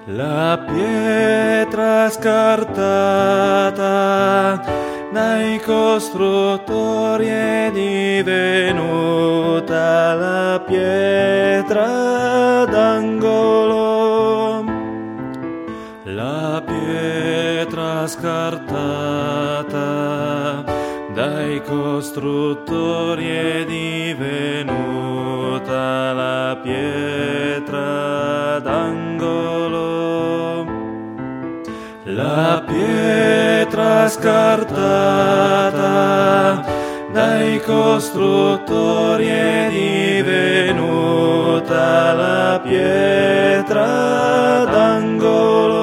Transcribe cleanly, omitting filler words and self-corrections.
La pietra scartata dai costruttori è divenuta la pietra d'angolo. La pietra scartata dai costruttori è divenuta la pietra d'angolo. La pietra scartata dai costruttori è divenuta la pietra d'angolo.